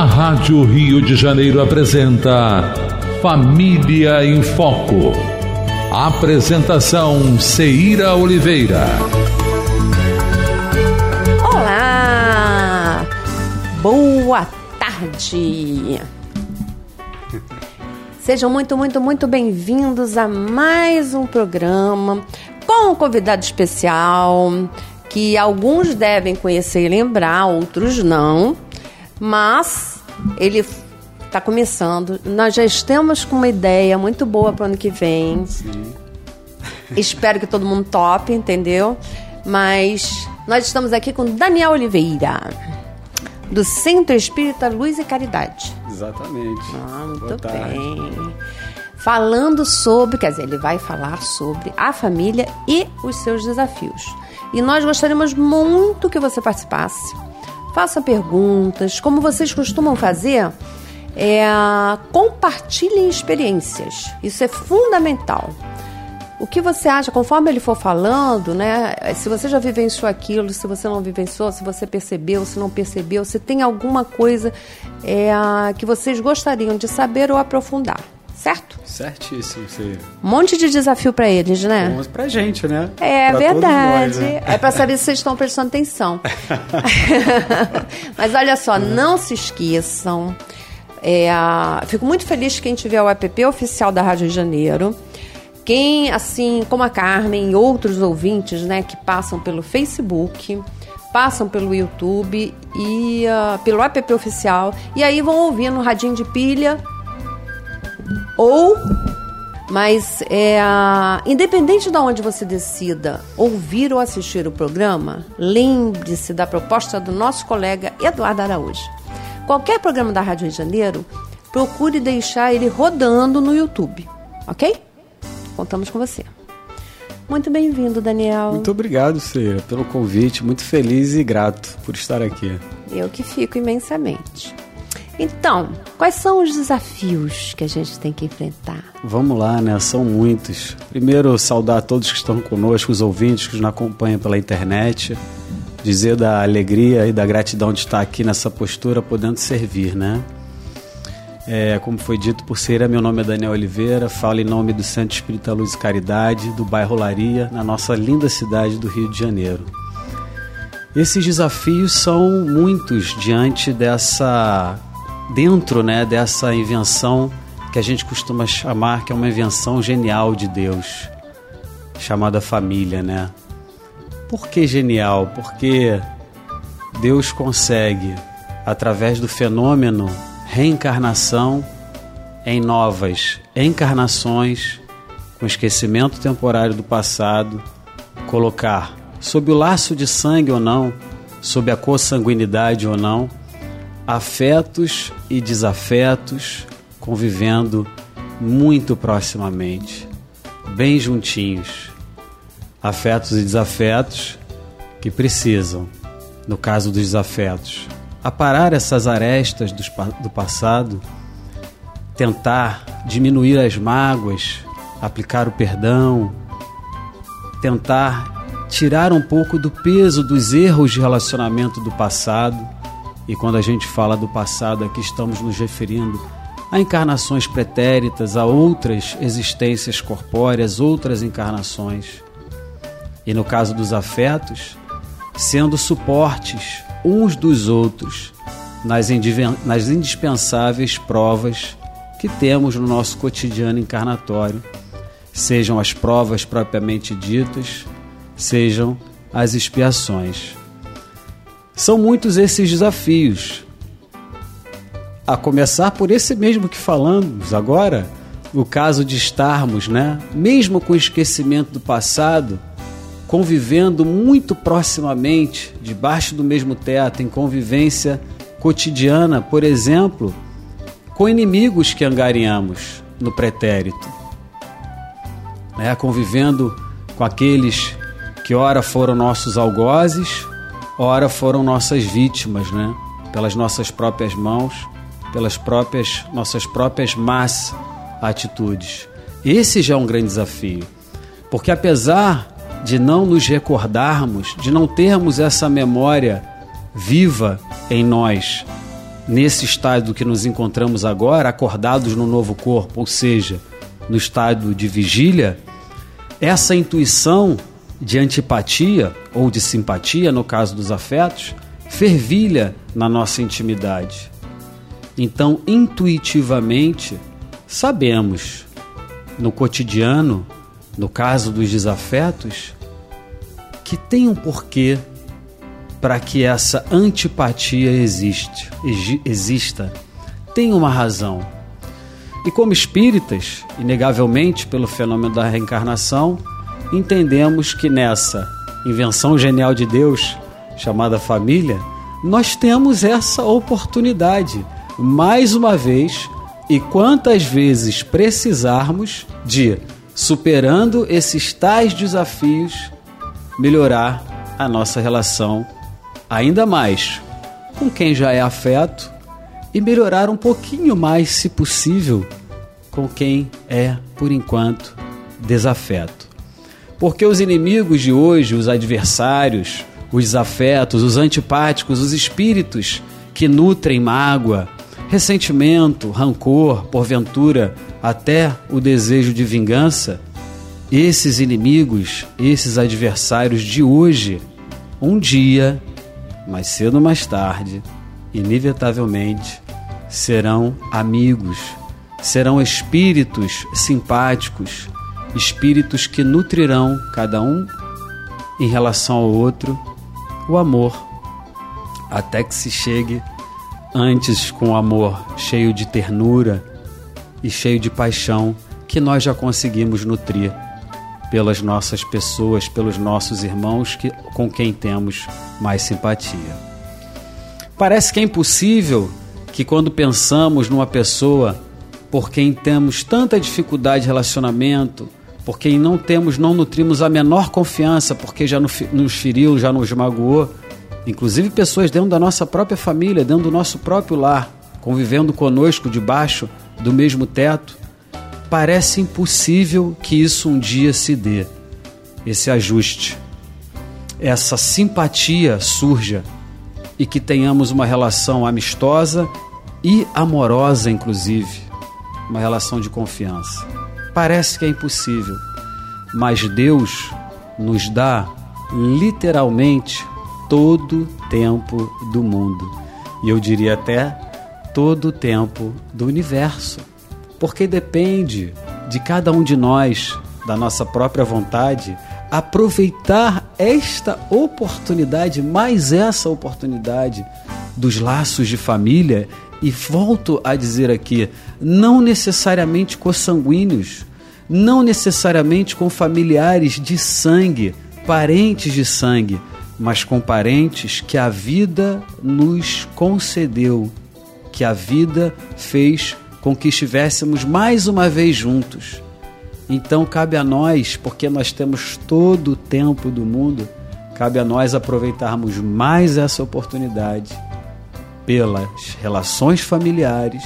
A Rádio Rio de Janeiro apresenta Família em Foco. Apresentação Ceira Oliveira. Olá! Boa tarde! Sejam muito bem-vindos a mais um programa com um convidado especial que alguns devem conhecer e lembrar, outros não, mas ele está começando. Nós já estamos com uma ideia muito boa para o ano que vem. Sim. Espero que todo mundo tope, entendeu? Mas nós estamos aqui com Daniel Oliveira, do Centro Espírita Luz e Caridade. Exatamente. Muito bem. Falando sobre, quer dizer, ele vai falar sobre a família e os seus desafios. E nós gostaríamos muito que você participasse. Faça perguntas, como vocês costumam fazer, compartilhem experiências. Isso é fundamental. O que você acha, conforme ele for falando, né? Se você já vivenciou aquilo, se você não vivenciou, se você percebeu, se não percebeu, se tem alguma coisa que vocês gostariam de saber ou aprofundar, certo? Certíssimo, Ceira. Um monte de desafio para eles, né? Bom, pra gente, né? É pra verdade. Todos nós, né? É para saber se vocês estão prestando atenção. Mas olha só, não se esqueçam. Fico muito feliz quem tiver o app oficial da Rádio Rio de Janeiro. Quem, assim como a Carmen e outros ouvintes, né, que passam pelo Facebook, passam pelo YouTube e pelo app oficial, e aí vão ouvir no radinho de pilha, mas independente de onde você decida ouvir ou assistir o programa, lembre-se da proposta do nosso colega Eduardo Araújo. Qualquer programa da Rádio Rio de Janeiro, procure deixar ele rodando no YouTube, ok? Contamos com você. Muito bem-vindo, Daniel. Muito obrigado, Ceira, pelo convite. Muito feliz e grato por estar aqui. Eu que fico imensamente. Então, quais são os desafios que a gente tem que enfrentar? Vamos lá, né? São muitos. Primeiro, saudar a todos que estão conosco, os ouvintes que nos acompanham pela internet. Dizer da alegria e da gratidão de estar aqui nessa postura, podendo servir, né? Como foi dito por Ceira, meu nome é Daniel Oliveira, falo em nome do Centro Espírita Luz e Caridade, do bairro Olaria, na nossa linda cidade do Rio de Janeiro. Esses desafios são muitos dentro, né, dessa invenção que a gente costuma chamar, que é uma invenção genial de Deus, chamada família, né? Por que genial? Porque Deus consegue, através do fenômeno reencarnação em novas encarnações, com esquecimento temporário do passado, colocar sob o laço de sangue ou não, sob a consanguinidade ou não, afetos e desafetos convivendo muito proximamente, bem juntinhos. Afetos e desafetos que precisam, no caso dos desafetos, aparar essas arestas do passado, tentar diminuir as mágoas, aplicar o perdão, tentar tirar um pouco do peso dos erros de relacionamento do passado. E quando a gente fala do passado, aqui estamos nos referindo a encarnações pretéritas, a outras existências corpóreas, outras encarnações. E no caso dos afetos, sendo suportes uns dos outros nas indispensáveis provas que temos no nosso cotidiano encarnatório, sejam as provas propriamente ditas, sejam as expiações. São muitos esses desafios, a começar por esse mesmo que falamos agora, o caso de estarmos, né, mesmo com o esquecimento do passado, convivendo muito proximamente, debaixo do mesmo teto, em convivência cotidiana, por exemplo, com inimigos que angariamos no pretérito, convivendo com aqueles que ora foram nossos algozes, ora foram nossas vítimas, né? Pelas nossas próprias mãos, pelas nossas próprias más atitudes. Esse já é um grande desafio, porque apesar de não nos recordarmos, de não termos essa memória viva em nós nesse estado que nos encontramos agora, acordados no novo corpo, ou seja, no estado de vigília, essa intuição de antipatia ou de simpatia, no caso dos afetos, fervilha na nossa intimidade. Então, intuitivamente, sabemos, no cotidiano, no caso dos desafetos, que tem um porquê para que essa antipatia exista. Tem uma razão. E como espíritas, inegavelmente pelo fenômeno da reencarnação, entendemos que nessa invenção genial de Deus, chamada família, nós temos essa oportunidade, mais uma vez, e quantas vezes precisarmos de, superando esses tais desafios, melhorar a nossa relação ainda mais com quem já é afeto e melhorar um pouquinho mais, se possível, com quem é, por enquanto, desafeto. Porque os inimigos de hoje, os adversários, os desafetos, os antipáticos, os espíritos que nutrem mágoa, ressentimento, rancor, porventura, até o desejo de vingança, esses inimigos, esses adversários de hoje, um dia, mais cedo ou mais tarde, inevitavelmente, serão amigos, serão espíritos simpáticos, espíritos que nutrirão cada um em relação ao outro o amor, até que se chegue antes com o amor cheio de ternura e cheio de paixão que nós já conseguimos nutrir pelas nossas pessoas, pelos nossos irmãos com quem temos mais simpatia. Parece que é impossível que quando pensamos numa pessoa por quem temos tanta dificuldade de relacionamento, por quem não nutrimos a menor confiança, porque já nos feriu, já nos magoou, inclusive pessoas dentro da nossa própria família, dentro do nosso próprio lar, convivendo conosco debaixo do mesmo teto, parece impossível que isso um dia se dê, esse ajuste, essa simpatia surja e que tenhamos uma relação amistosa e amorosa, inclusive, uma relação de confiança. Parece que é impossível, mas Deus nos dá literalmente todo o tempo do mundo, e eu diria até todo o tempo do universo, porque depende de cada um de nós, da nossa própria vontade, aproveitar esta oportunidade, mais essa oportunidade dos laços de família, e volto a dizer aqui, não necessariamente consanguíneos, não necessariamente com familiares de sangue, parentes de sangue, mas com parentes que a vida nos concedeu, que a vida fez com que estivéssemos mais uma vez juntos. Então cabe a nós, porque nós temos todo o tempo do mundo, cabe a nós aproveitarmos mais essa oportunidade pelas relações familiares,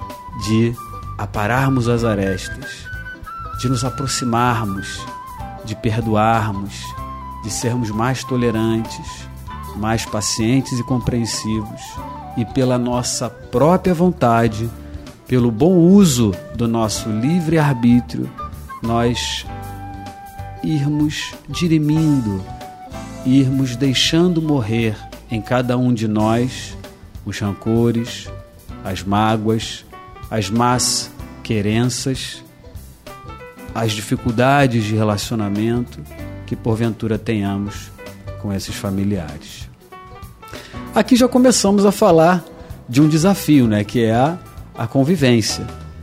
de apararmos as arestas, de nos aproximarmos, de perdoarmos, de sermos mais tolerantes, mais pacientes e compreensivos, e pela nossa própria vontade, pelo bom uso do nosso livre-arbítrio, nós irmos dirimindo, irmos deixando morrer em cada um de nós os rancores, as mágoas, as más querenças, as dificuldades de relacionamento que porventura tenhamos com esses familiares. Aqui já começamos a falar de um desafio, né, que é a convivência.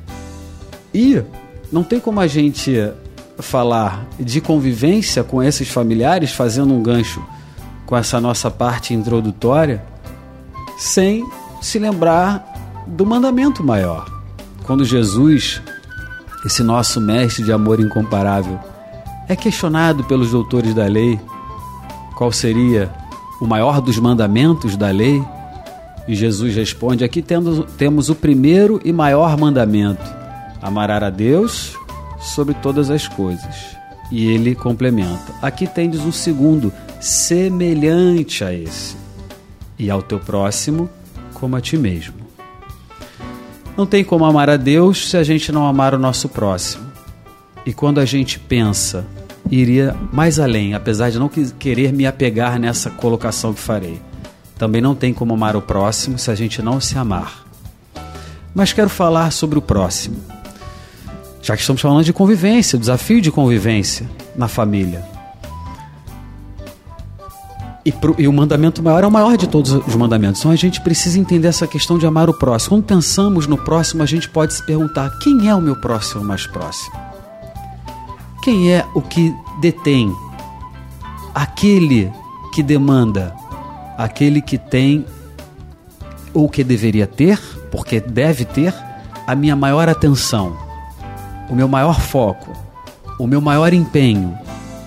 E não tem como a gente falar de convivência com esses familiares, fazendo um gancho com essa nossa parte introdutória, sem se lembrar do mandamento maior. Quando Jesus, esse nosso mestre de amor incomparável, é questionado pelos doutores da lei qual seria o maior dos mandamentos da lei, e Jesus responde: aqui temos o primeiro e maior mandamento, amarás a Deus sobre todas as coisas. E ele complementa: aqui tendes um segundo, semelhante a esse, e ao teu próximo como a ti mesmo. Não tem como amar a Deus se a gente não amar o nosso próximo. E quando a gente pensa, iria mais além, apesar de não querer me apegar nessa colocação que farei. Também não tem como amar o próximo se a gente não se amar. Mas quero falar sobre o próximo. Já que estamos falando de convivência, desafio de convivência na família. E o mandamento maior é o maior de todos os mandamentos. Então a gente precisa entender essa questão de amar o próximo. Quando pensamos no próximo, a gente pode se perguntar: quem é o meu próximo mais próximo? Quem é o que detém? Aquele que demanda, aquele que tem ou que deveria ter, porque deve ter, a minha maior atenção, o meu maior foco, o meu maior empenho,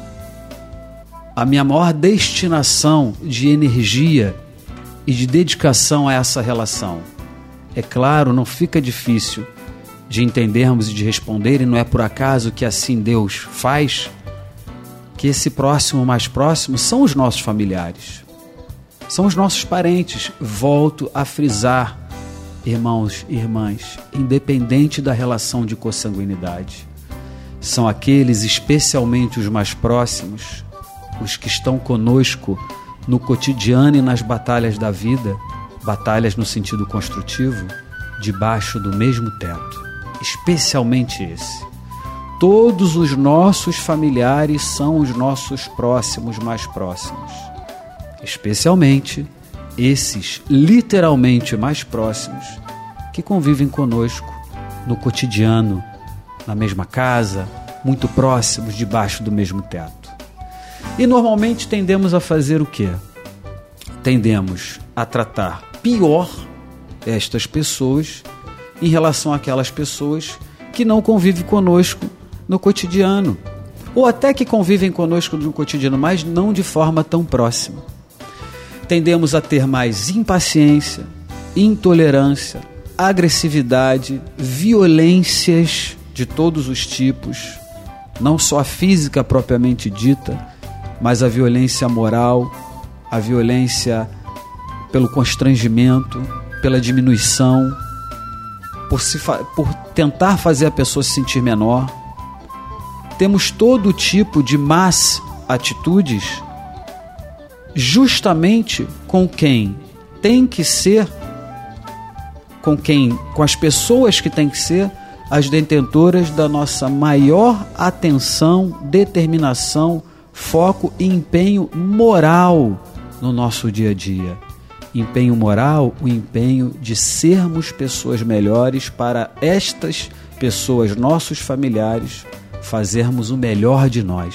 a minha maior destinação de energia e de dedicação a essa relação. É claro, não fica difícil de entendermos e de responder, e não é por acaso que assim Deus faz, que esse próximo mais próximo são os nossos familiares, são os nossos parentes. Volto a frisar, irmãos e irmãs, independente da relação de consanguinidade, são aqueles, especialmente os mais próximos, os que estão conosco no cotidiano e nas batalhas da vida, batalhas no sentido construtivo, debaixo do mesmo teto, especialmente esse. Todos os nossos familiares são os nossos próximos mais próximos, especialmente esses literalmente mais próximos que convivem conosco no cotidiano, na mesma casa, muito próximos, debaixo do mesmo teto. E normalmente tendemos a fazer o quê? Tendemos a tratar pior estas pessoas em relação àquelas pessoas que não convivem conosco no cotidiano, ou até que convivem conosco no cotidiano, mas não de forma tão próxima. Tendemos a ter mais impaciência, intolerância, agressividade, violências de todos os tipos, não só a física propriamente dita, mas a violência moral, a violência pelo constrangimento, pela diminuição, por tentar fazer a pessoa se sentir menor. Temos todo tipo de más atitudes justamente com quem tem que ser, com as pessoas que têm que ser as detentoras da nossa maior atenção, determinação, foco e empenho moral no nosso dia a dia. Empenho moral, o empenho de sermos pessoas melhores para estas pessoas, nossos familiares, fazermos o melhor de nós.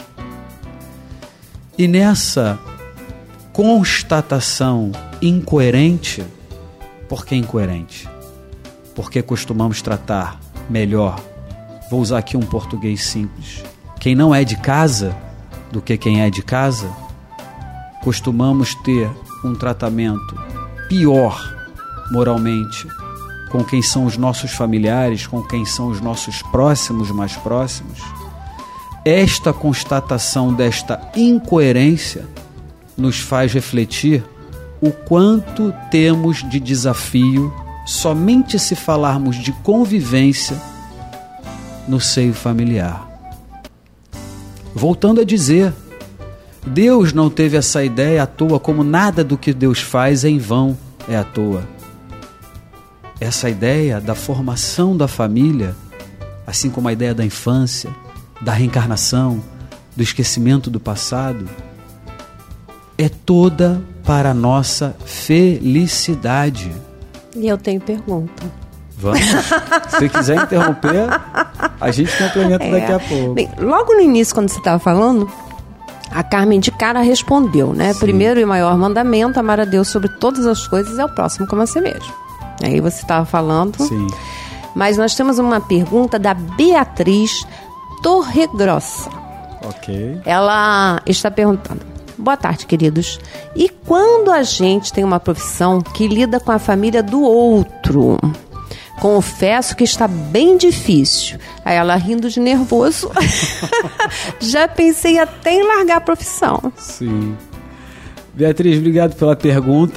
E nessa constatação incoerente, por que incoerente? Porque costumamos tratar melhor, vou usar aqui um português simples, quem não é de casa do que quem é de casa. Costumamos ter um tratamento pior moralmente com quem são os nossos familiares, com quem são os nossos próximos, mais próximos. Esta constatação desta incoerência nos faz refletir o quanto temos de desafio somente se falarmos de convivência no seio familiar. Voltando a dizer, Deus não teve essa ideia à toa, como nada do que Deus faz é em vão, é à toa. Essa ideia da formação da família, assim como a ideia da infância, da reencarnação, do esquecimento do passado, é toda para a nossa felicidade. E eu tenho pergunta. Vamos. Se quiser interromper, a gente complementa daqui a pouco. Bem, logo no início, quando você estava falando, a Carmen de cara respondeu, né? Sim. Primeiro e maior mandamento, amar a Deus sobre todas as coisas, é o próximo como a si mesmo. Aí você estava falando. Sim. Mas nós temos uma pergunta da Beatriz Torregrossa. Ok. Ela está perguntando: boa tarde, queridos. E quando a gente tem uma profissão que lida com a família do outro? Confesso que está bem difícil. Aí ela rindo de nervoso. Já pensei até em largar a profissão. Sim. Beatriz, obrigado pela pergunta.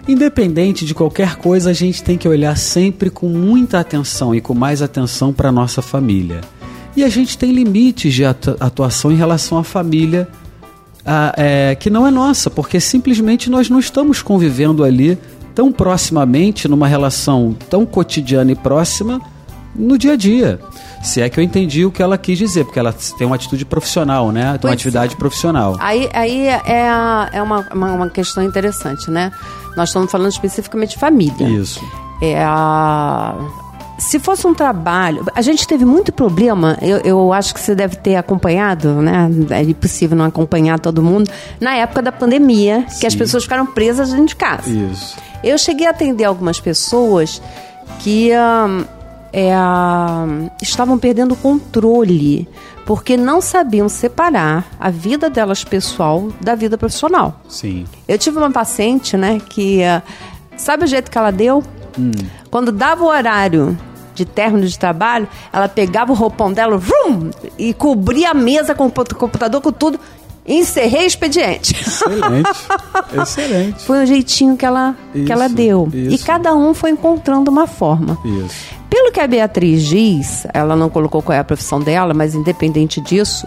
Independente de qualquer coisa, a gente tem que olhar sempre com muita atenção e com mais atenção para a nossa família. E a gente tem limites de atuação em relação à família que não é nossa, porque simplesmente nós não estamos convivendo ali tão proximamente, numa relação tão cotidiana e próxima no dia a dia. Se é que eu entendi o que ela quis dizer, porque ela tem uma atitude profissional, né? Tem uma atividade profissional. Aí é uma questão interessante, né? Nós estamos falando especificamente de família. Isso. Se fosse um trabalho... A gente teve muito problema, eu acho que você deve ter acompanhado, né? É impossível não acompanhar todo mundo. Na época da pandemia, que as pessoas ficaram presas dentro de casa. Isso. Eu cheguei a atender algumas pessoas que estavam perdendo o controle, porque não sabiam separar a vida delas pessoal da vida profissional. Sim. Eu tive uma paciente, né, que... sabe o jeito que ela deu? Quando dava o horário de término de trabalho, ela pegava o roupão dela e cobria a mesa com o computador, com tudo. Encerrei o expediente. Excelente. Foi um jeitinho que ela deu. Isso. E cada um foi encontrando uma forma. Isso. Pelo que a Beatriz diz, ela não colocou qual é a profissão dela, mas independente disso,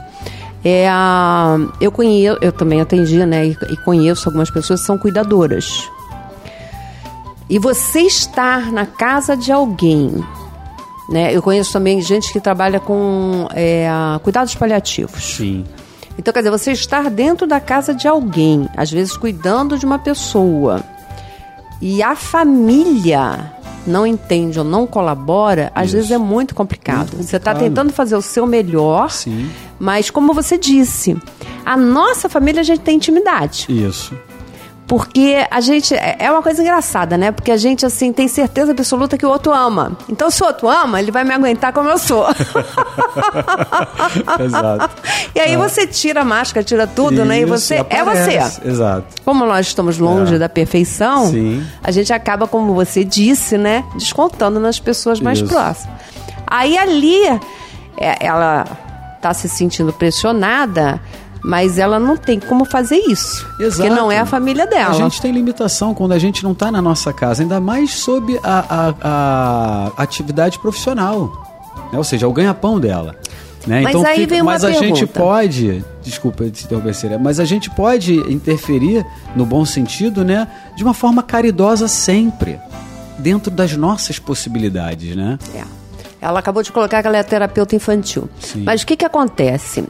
eu também atendi, né, e conheço algumas pessoas que são cuidadoras. E você estar na casa de alguém, né? Eu conheço também gente que trabalha com cuidados paliativos. Sim. Então, quer dizer, você estar dentro da casa de alguém, às vezes cuidando de uma pessoa, e a família não entende ou não colabora, às vezes é muito complicado. Você está tentando fazer o seu melhor, sim, mas como você disse, a nossa família a gente tem intimidade. Isso. Porque a gente... É uma coisa engraçada, né? Porque a gente, assim, tem certeza absoluta que o outro ama. Então, se o outro ama, ele vai me aguentar como eu sou. Exato. E aí você tira a máscara, tira tudo, isso, né? E você aparece. É você. Exato. Como nós estamos longe da perfeição, sim, a gente acaba, como você disse, né? Descontando nas pessoas mais próximas. Aí ali, ela tá se sentindo pressionada, mas ela não tem como fazer isso. Exato. Porque não é a família dela. A gente tem limitação quando a gente não está na nossa casa, ainda mais sob a atividade profissional, né? Ou seja, o ganha-pão dela. Né? Mas então, aí vem uma mas a pergunta. gente pode, desculpa te interromper, Célia, mas a gente pode interferir, no bom sentido, né? De uma forma caridosa sempre, dentro das nossas possibilidades, né? Ela acabou de colocar que ela é terapeuta infantil. Sim. Mas o que acontece?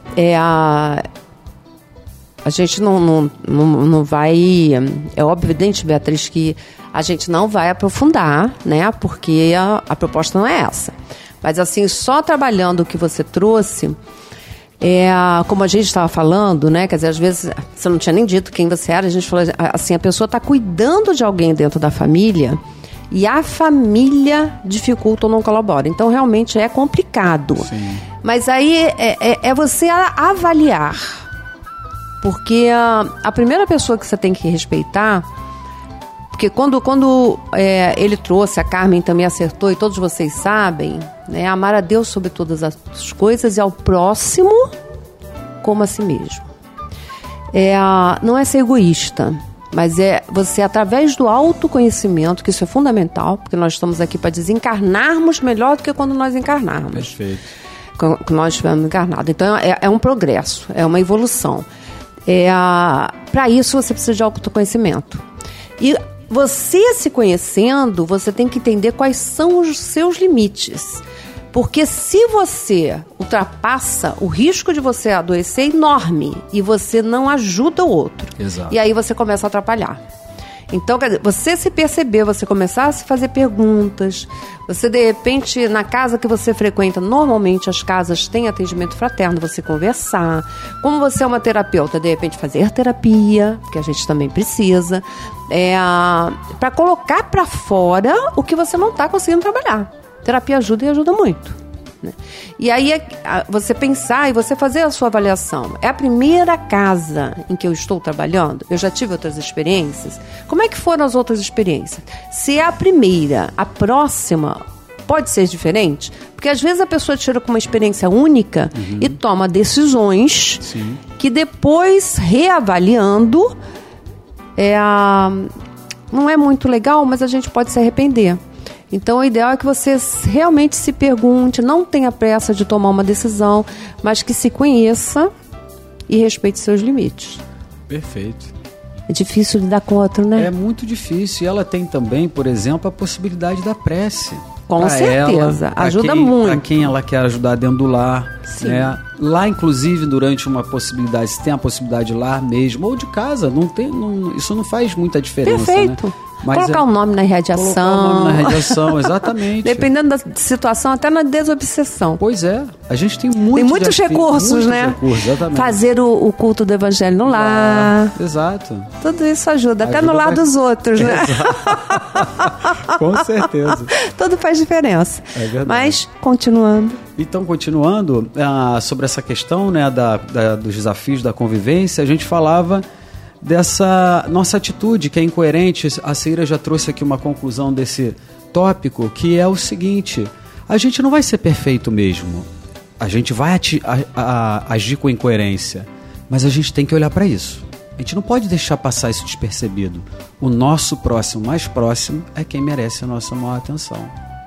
A gente não vai... É óbvio, evidente, Beatriz, que a gente não vai aprofundar, né? Porque a proposta não é essa. Mas, assim, só trabalhando o que você trouxe, como a gente estava falando, né? Quer dizer, às vezes, você não tinha nem dito quem você era, a gente falou assim, a pessoa está cuidando de alguém dentro da família e a família dificulta ou não colabora. Então, realmente, é complicado. Sim. Mas aí é você avaliar. Porque a primeira pessoa que você tem que respeitar, porque quando ele trouxe, a Carmen também acertou, e todos vocês sabem, né, amar a Deus sobre todas as coisas e ao próximo como a si mesmo. Não é ser egoísta, mas é você, através do autoconhecimento, que isso é fundamental, porque nós estamos aqui para desencarnarmos melhor do que quando nós encarnarmos. Perfeito. Quando nós estivermos encarnados. Então, é um progresso, é uma evolução. Para isso, você precisa de autoconhecimento. E você se conhecendo, você tem que entender quais são os seus limites. Porque se você ultrapassa, o risco de você adoecer é enorme e você não ajuda o outro. Exato. E aí você começa a atrapalhar. Então, quer dizer, você se perceber, você começar a se fazer perguntas, você, de repente, na casa que você frequenta, normalmente as casas têm atendimento fraterno, você conversar. Como você é uma terapeuta, de repente fazer terapia, que a gente também precisa, para colocar para fora o que você não está conseguindo trabalhar. Terapia ajuda e ajuda muito. Né? E aí você pensar e você fazer a sua avaliação. É a primeira casa em que eu estou trabalhando? Eu já tive outras experiências? Como é que foram as outras experiências? Se é a primeira, a próxima pode ser diferente? Porque às vezes a pessoa tira com uma experiência única e toma decisões que depois, reavaliando, não é muito legal, mas a gente pode se arrepender. Então, o ideal é que você realmente se pergunte, não tenha pressa de tomar uma decisão, mas que se conheça e respeite seus limites. Perfeito. É difícil lidar com o outro, né? É muito difícil. E ela tem também, por exemplo, a possibilidade da prece. Com certeza, ajuda muito. Para quem ela quer ajudar dentro do lar. Sim. Né? Lá, inclusive, durante uma possibilidade, se tem a possibilidade de lar mesmo, ou de casa, isso não faz muita diferença. Perfeito. Né? Mas colocar o nome na irradiação. Colocar o nome na irradiação, exatamente. Dependendo da situação, até na desobsessão. Pois é. A gente tem muitos recursos, né? Recursos, exatamente. Fazer o culto do evangelho no lar. Exato. Tudo isso ajuda até no lar dos outros, né? Com certeza. Tudo faz diferença. É verdade. Mas, continuando. Então, continuando, sobre essa questão, né, dos desafios da convivência, a gente falava dessa nossa atitude que é incoerente. A Seira já trouxe aqui uma conclusão desse tópico, que é o seguinte: a gente não vai ser perfeito mesmo, a gente vai agir com incoerência, mas a gente tem que olhar para isso. A gente não pode deixar passar isso despercebido. O nosso próximo, mais próximo, é quem merece a nossa maior atenção.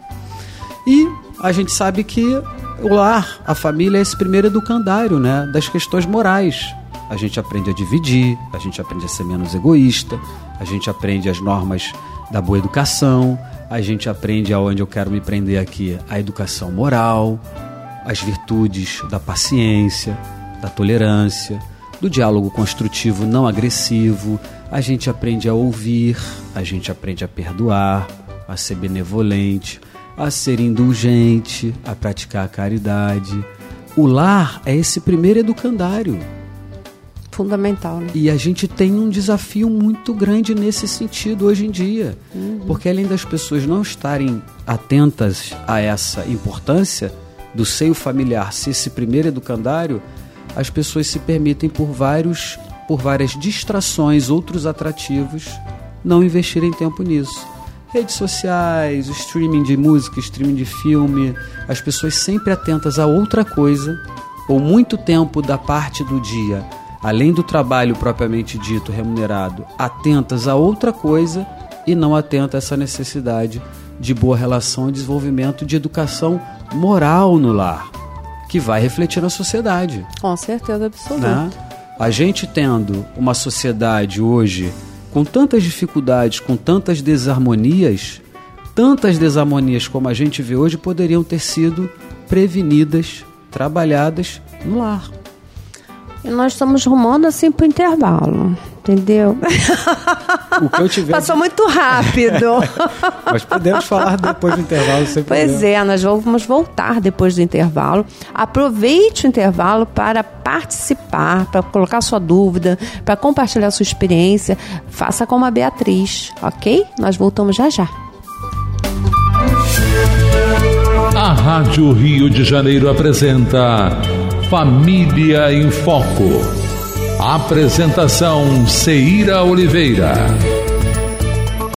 E a gente sabe que o lar, a família, é esse primeiro educandário, né, das questões morais. A gente aprende a dividir, a gente aprende a ser menos egoísta, a gente aprende as normas da boa educação, a gente aprende, aonde eu quero me prender aqui, a educação moral, as virtudes da paciência, da tolerância, do diálogo construtivo não agressivo. A gente aprende a ouvir, a gente aprende a perdoar, a ser benevolente, a ser indulgente, a praticar a caridade. O lar é esse primeiro educandário. Fundamental, né? E a gente tem um desafio muito grande nesse sentido hoje em dia. Porque além das pessoas não estarem atentas a essa importância do seio familiar ser esse primeiro educandário, as pessoas se permitem por várias distrações, outros atrativos, não investirem tempo nisso. Redes sociais, o streaming de música, streaming de filme, as pessoas sempre atentas a outra coisa, ou muito tempo da parte do dia, além do trabalho propriamente dito, remunerado, atentas a outra coisa e não atentas a essa necessidade de boa relação e desenvolvimento de educação moral no lar, que vai refletir na sociedade. Com certeza absoluta. Né? A gente tendo uma sociedade hoje com tantas dificuldades, com tantas desarmonias como a gente vê hoje, poderiam ter sido prevenidas, trabalhadas no lar. E nós estamos rumando assim para o intervalo, entendeu? O que eu tiver Passou muito rápido. Mas podemos falar depois do intervalo, sem problema. Pois é, nós vamos voltar depois do intervalo. Aproveite o intervalo para participar, para colocar sua dúvida, para compartilhar sua experiência. Faça como a Beatriz, ok? Nós voltamos já já. A Rádio Rio de Janeiro apresenta Família em Foco. Apresentação Ceira Oliveira.